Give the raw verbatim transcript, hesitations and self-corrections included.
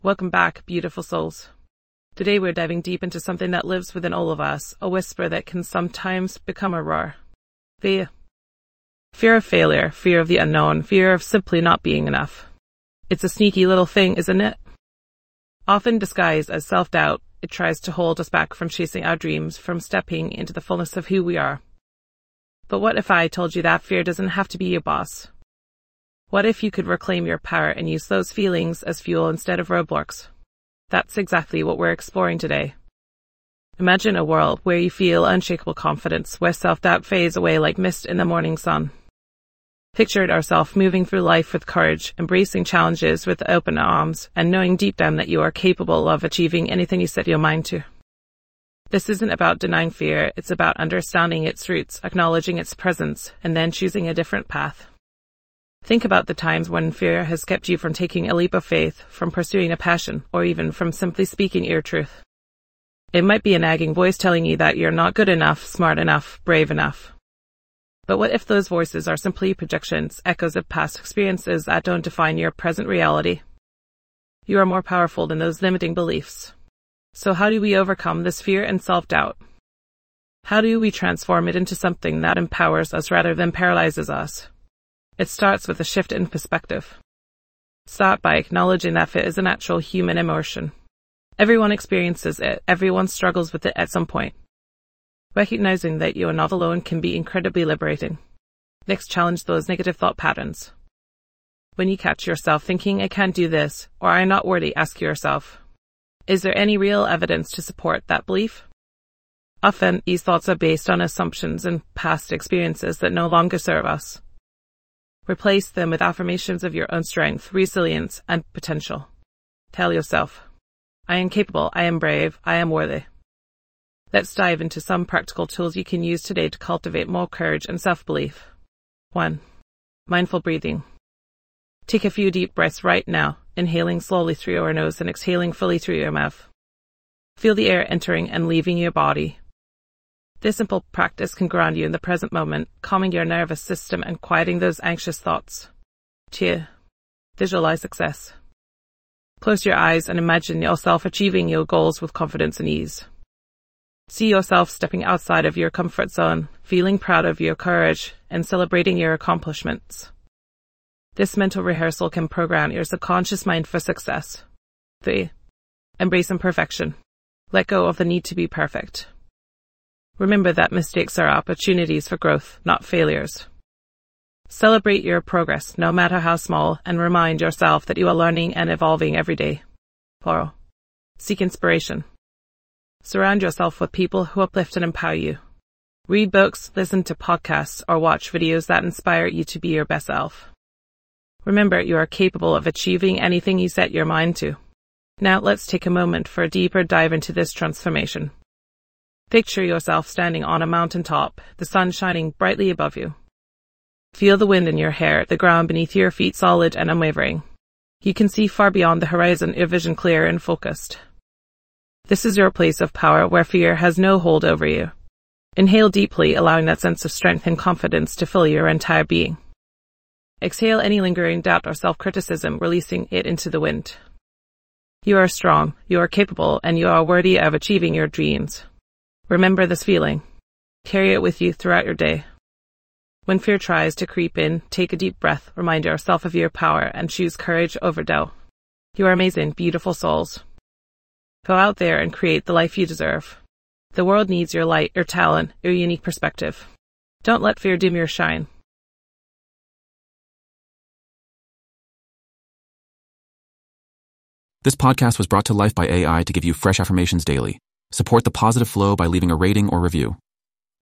Welcome back, beautiful souls. Today we're diving deep into something that lives within all of us, a whisper that can sometimes become a roar. Fear. Fear of failure, fear of the unknown, fear of simply not being enough. It's a sneaky little thing, isn't it? Often disguised as self-doubt, it tries to hold us back from chasing our dreams, from stepping into the fullness of who we are. But what if I told you that fear doesn't have to be your boss? What if you could reclaim your power and use those feelings as fuel instead of roadblocks? That's exactly what we're exploring today. Imagine a world where you feel unshakable confidence, where self-doubt fades away like mist in the morning sun. Picture ourselves moving through life with courage, embracing challenges with open arms, and knowing deep down that you are capable of achieving anything you set your mind to. This isn't about denying fear, it's about understanding its roots, acknowledging its presence, and then choosing a different path. Think about the times when fear has kept you from taking a leap of faith, from pursuing a passion, or even from simply speaking your truth. It might be a nagging voice telling you that you're not good enough, smart enough, brave enough. But what if those voices are simply projections, echoes of past experiences that don't define your present reality? You are more powerful than those limiting beliefs. So how do we overcome this fear and self-doubt? How do we transform it into something that empowers us rather than paralyzes us? It starts with a shift in perspective. Start by acknowledging that fear is a natural human emotion. Everyone experiences it, everyone struggles with it at some point. Recognizing that you are not alone can be incredibly liberating. Next, challenge those negative thought patterns. When you catch yourself thinking, I can't do this, or I'm not worthy, ask yourself, is there any real evidence to support that belief? Often, these thoughts are based on assumptions and past experiences that no longer serve us. Replace them with affirmations of your own strength, resilience, and potential. Tell yourself, I am capable, I am brave, I am worthy. Let's dive into some practical tools you can use today to cultivate more courage and self-belief. one. Mindful breathing. Take a few deep breaths right now, inhaling slowly through your nose and exhaling fully through your mouth. Feel the air entering and leaving your body. This simple practice can ground you in the present moment, calming your nervous system and quieting those anxious thoughts. two. Visualize success. Close your eyes and imagine yourself achieving your goals with confidence and ease. See yourself stepping outside of your comfort zone, feeling proud of your courage, and celebrating your accomplishments. This mental rehearsal can program your subconscious mind for success. three. Embrace imperfection. Let go of the need to be perfect. Remember that mistakes are opportunities for growth, not failures. Celebrate your progress, no matter how small, and remind yourself that you are learning and evolving every day. four. Seek inspiration. Surround yourself with people who uplift and empower you. Read books, listen to podcasts, or watch videos that inspire you to be your best self. Remember, you are capable of achieving anything you set your mind to. Now let's take a moment for a deeper dive into this transformation. Picture yourself standing on a mountaintop, the sun shining brightly above you. Feel the wind in your hair, the ground beneath your feet solid and unwavering. You can see far beyond the horizon, your vision clear and focused. This is your place of power where fear has no hold over you. Inhale deeply, allowing that sense of strength and confidence to fill your entire being. Exhale any lingering doubt or self-criticism, releasing it into the wind. You are strong, you are capable, and you are worthy of achieving your dreams. Remember this feeling. Carry it with you throughout your day. When fear tries to creep in, take a deep breath, remind yourself of your power, and choose courage over doubt. You are amazing, beautiful souls. Go out there and create the life you deserve. The world needs your light, your talent, your unique perspective. Don't let fear dim your shine. This podcast was brought to life by A I to give you fresh affirmations daily. Support the positive flow by leaving a rating or review.